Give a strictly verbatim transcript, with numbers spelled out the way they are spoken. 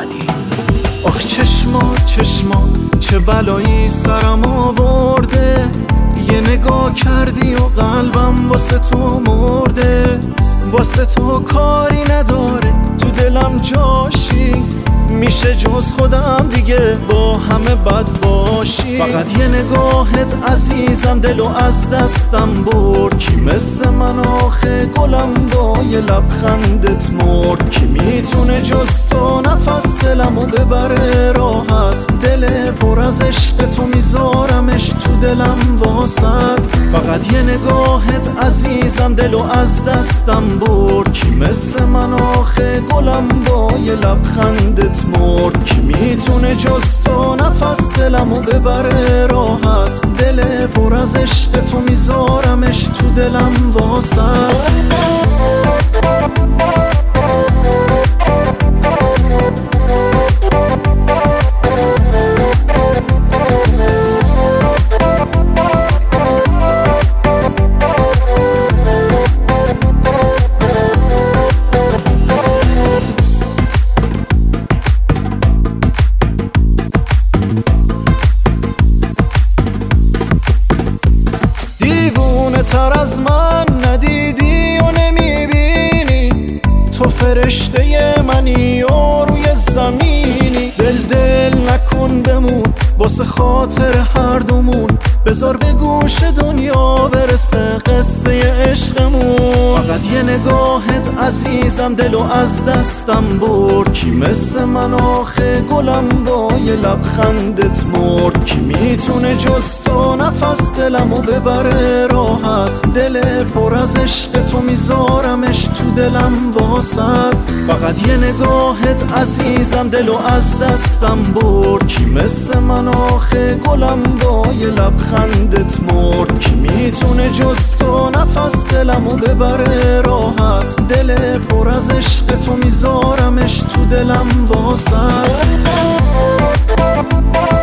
محمدی. آخ چشما چشما چه بلایی سرم آورده، یه نگاه کردی و قلبم واسه تو مرده. واسه تو کاری نداره تو دلم جاشی، میشه جز خودم دیگه با همه بد باشی. فقط یه نگاهت عزیزم دلو از دستم برد، کی مثل من آخه گلم با یه لبخندت مرد. کی میتونه جز تو نفس دلمو ببره راحت، دل پر از عشق تو میذارمش تو دلم واسد. فقط یه نگاهت عزیزم دلو از دستم برد، کی مثل من آخه گلم با یه لبخندت مرد. کی میتونه جز تو نفس دلمو ببره راحت، دل پر از عشق تو میذارمش تو دلم واسد. تر از من ندیدی و نمیبینی، تو فرشته منی و روی زمینی. دل دل نکن بمون واسه خاطر هر دومون، بذار به گوش دنیا برسه قصه عشقمون. فقط یه نگاهت عزیزم دلو از دستم برد، کی مثل من آخه گلم با یه لبخندت مرد. کی میتونه جز تو نفس دلمو ببره راحت، دل پر از عشق تو میذارمش تو دلم واسد. فقط یه نگاهت عزیزم دلو از دستم برد، کی مثل من آخه گلم با یه لبخندت مرد. کی میتونه جز تو نفس دلمو ببره راحت، دل پر از عشق تو میذارمش تو دلم واسد.